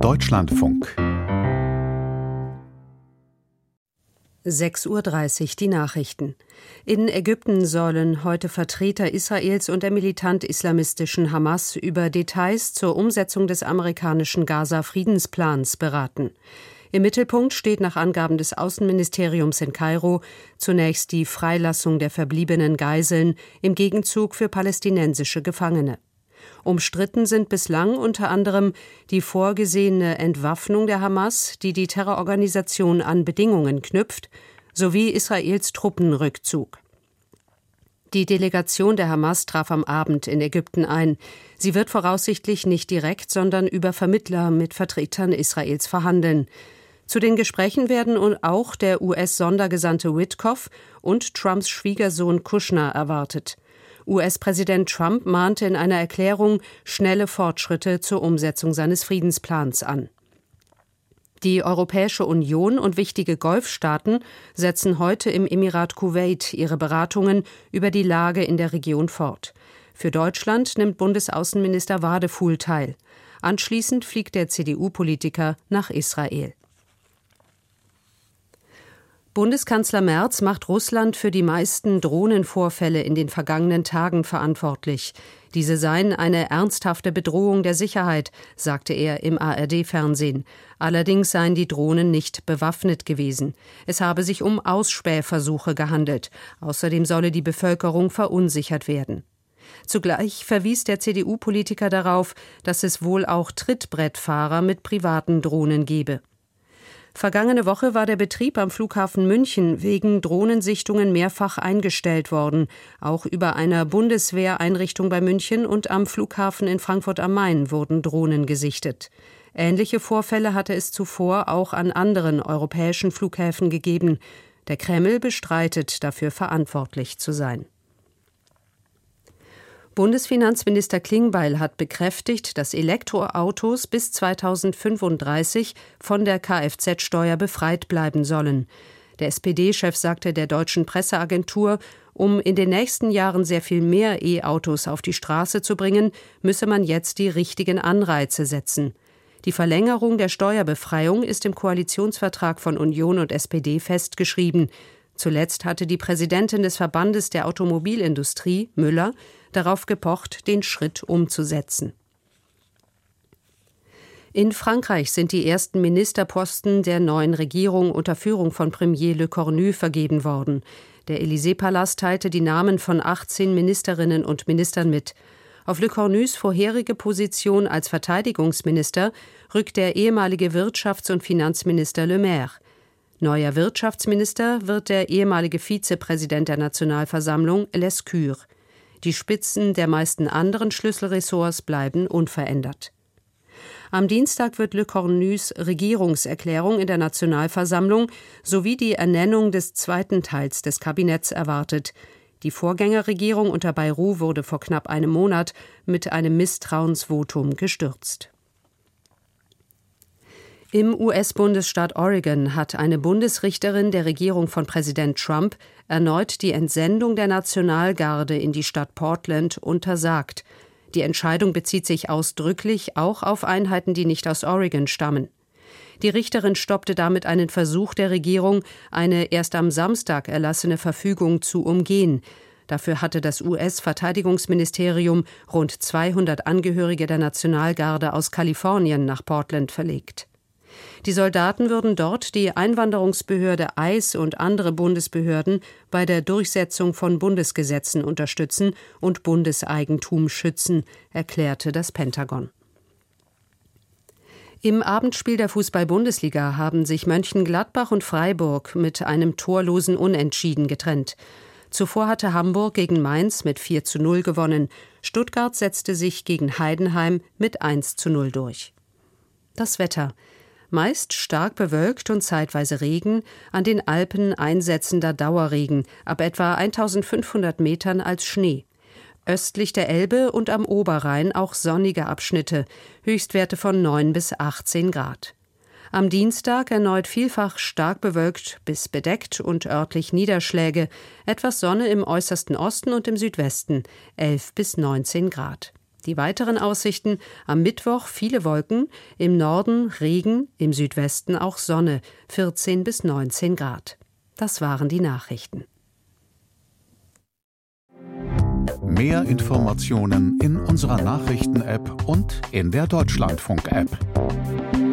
Deutschlandfunk 6:30 Uhr die Nachrichten. In Ägypten sollen heute Vertreter Israels und der militant-islamistischen Hamas über Details zur Umsetzung des amerikanischen Gaza-Friedensplans beraten. Im Mittelpunkt steht nach Angaben des Außenministeriums in Kairo zunächst die Freilassung der verbliebenen Geiseln im Gegenzug für palästinensische Gefangene. Umstritten sind bislang unter anderem die vorgesehene Entwaffnung der Hamas, die die Terrororganisation an Bedingungen knüpft, sowie Israels Truppenrückzug. Die Delegation der Hamas traf am Abend in Ägypten ein. Sie wird voraussichtlich nicht direkt, sondern über Vermittler mit Vertretern Israels verhandeln. Zu den Gesprächen werden auch der US-Sondergesandte Witkoff und Trumps Schwiegersohn Kushner erwartet. US-Präsident Trump mahnte in einer Erklärung schnelle Fortschritte zur Umsetzung seines Friedensplans an. Die Europäische Union und wichtige Golfstaaten setzen heute im Emirat Kuwait ihre Beratungen über die Lage in der Region fort. Für Deutschland nimmt Bundesaußenminister Wadefuhl teil. Anschließend fliegt der CDU-Politiker nach Israel. Bundeskanzler Merz macht Russland für die meisten Drohnenvorfälle in den vergangenen Tagen verantwortlich. Diese seien eine ernsthafte Bedrohung der Sicherheit, sagte er im ARD-Fernsehen. Allerdings seien die Drohnen nicht bewaffnet gewesen. Es habe sich um Ausspähversuche gehandelt. Außerdem solle die Bevölkerung verunsichert werden. Zugleich verwies der CDU-Politiker darauf, dass es wohl auch Trittbrettfahrer mit privaten Drohnen gebe. Vergangene Woche war der Betrieb am Flughafen München wegen Drohnensichtungen mehrfach eingestellt worden. Auch über einer Bundeswehreinrichtung bei München und am Flughafen in Frankfurt am Main wurden Drohnen gesichtet. Ähnliche Vorfälle hatte es zuvor auch an anderen europäischen Flughäfen gegeben. Der Kreml bestreitet, dafür verantwortlich zu sein. Bundesfinanzminister Klingbeil hat bekräftigt, dass Elektroautos bis 2035 von der Kfz-Steuer befreit bleiben sollen. Der SPD-Chef sagte der deutschen Presseagentur, um in den nächsten Jahren sehr viel mehr E-Autos auf die Straße zu bringen, müsse man jetzt die richtigen Anreize setzen. Die Verlängerung der Steuerbefreiung ist im Koalitionsvertrag von Union und SPD festgeschrieben. Zuletzt hatte die Präsidentin des Verbandes der Automobilindustrie, Müller, darauf gepocht, den Schritt umzusetzen. In Frankreich sind die ersten Ministerposten der neuen Regierung unter Führung von Premier Le Cornu vergeben worden. Der Élysée-Palast teilte die Namen von 18 Ministerinnen und Ministern mit. Auf Le Cornus vorherige Position als Verteidigungsminister rückt der ehemalige Wirtschafts- und Finanzminister Le Maire. Neuer Wirtschaftsminister wird der ehemalige Vizepräsident der Nationalversammlung, Lescure. Die Spitzen der meisten anderen Schlüsselressorts bleiben unverändert. Am Dienstag wird Le Cornus Regierungserklärung in der Nationalversammlung sowie die Ernennung des zweiten Teils des Kabinetts erwartet. Die Vorgängerregierung unter Bayrou wurde vor knapp einem Monat mit einem Misstrauensvotum gestürzt. Im US-Bundesstaat Oregon hat eine Bundesrichterin der Regierung von Präsident Trump erneut die Entsendung der Nationalgarde in die Stadt Portland untersagt. Die Entscheidung bezieht sich ausdrücklich auch auf Einheiten, die nicht aus Oregon stammen. Die Richterin stoppte damit einen Versuch der Regierung, eine erst am Samstag erlassene Verfügung zu umgehen. Dafür hatte das US-Verteidigungsministerium rund 200 Angehörige der Nationalgarde aus Kalifornien nach Portland verlegt. Die Soldaten würden dort die Einwanderungsbehörde ICE und andere Bundesbehörden bei der Durchsetzung von Bundesgesetzen unterstützen und Bundeseigentum schützen, erklärte das Pentagon. Im Abendspiel der Fußball-Bundesliga haben sich Mönchengladbach und Freiburg mit einem torlosen Unentschieden getrennt. Zuvor hatte Hamburg gegen Mainz mit 4:0 gewonnen. Stuttgart setzte sich gegen Heidenheim mit 1:0 durch. Das Wetter. Meist stark bewölkt und zeitweise Regen, an den Alpen einsetzender Dauerregen, ab etwa 1500 Metern als Schnee. Östlich der Elbe und am Oberrhein auch sonnige Abschnitte, Höchstwerte von 9 bis 18 Grad. Am Dienstag erneut vielfach stark bewölkt bis bedeckt und örtlich Niederschläge, etwas Sonne im äußersten Osten und im Südwesten, 11 bis 19 Grad. Die weiteren Aussichten: am Mittwoch viele Wolken, im Norden Regen, im Südwesten auch Sonne, 14 bis 19 Grad. Das waren die Nachrichten. Mehr Informationen in unserer Nachrichten-App und in der Deutschlandfunk-App.